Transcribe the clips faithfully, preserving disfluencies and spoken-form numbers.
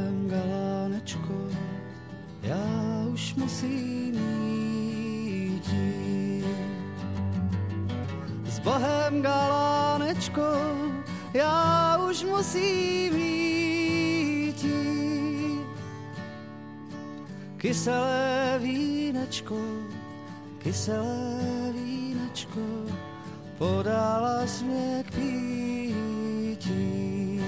Bohem, galánečko, já už musím jít. S Bohem, galánečko, já už musím jít. Kyselé vínečko, kyselé vínečko, podala jsi mě k pití.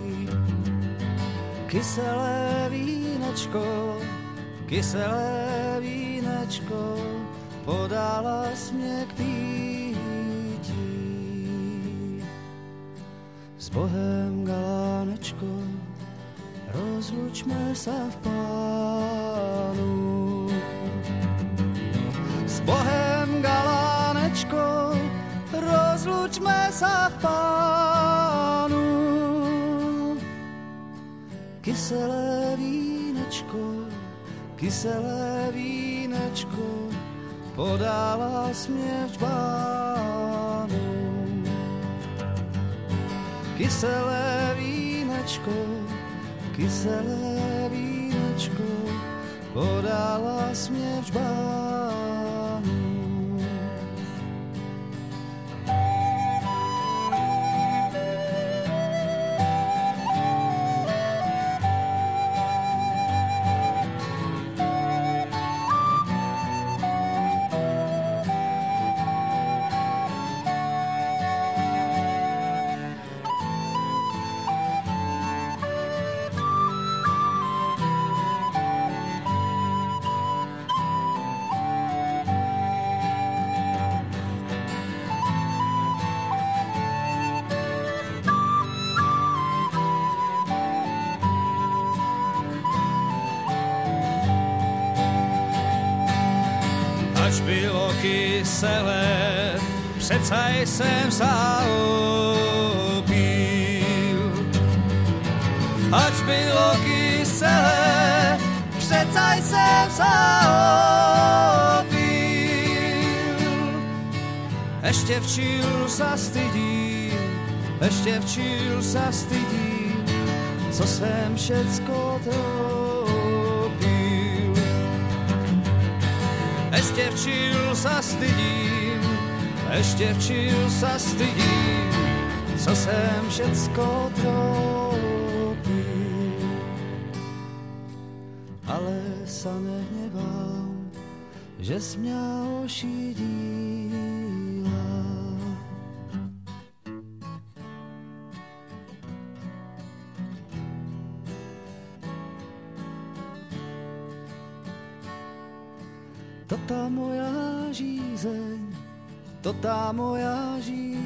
Kyselé vínečko, kyselé vínečko, podala jsi mě k pití. S Bohem, galánečko, rozlučme se v Pánu. S Bohem, galánečko, rozlučme se v Pánu. Kyselé vínečko, kyselé vínečko, podala jsi mě v Pánu. Kyselé vínečko, kyselé vínečko, podala jsi mě v žbánu. Ač bylo kyselé, přeca jsem sa opil. Ač bylo kyselé, přeca jsem sa opil. Ešte včil sa stydím, ešte včil sa stydím, co jsem všecko tropil. Ešte včil sa stydím, ešte včil sa stydím, co jsem všecko tropil. Ale sa nehnevám, že jsi mě ošidila. To tá moja žízeň, to tá moja žízeň,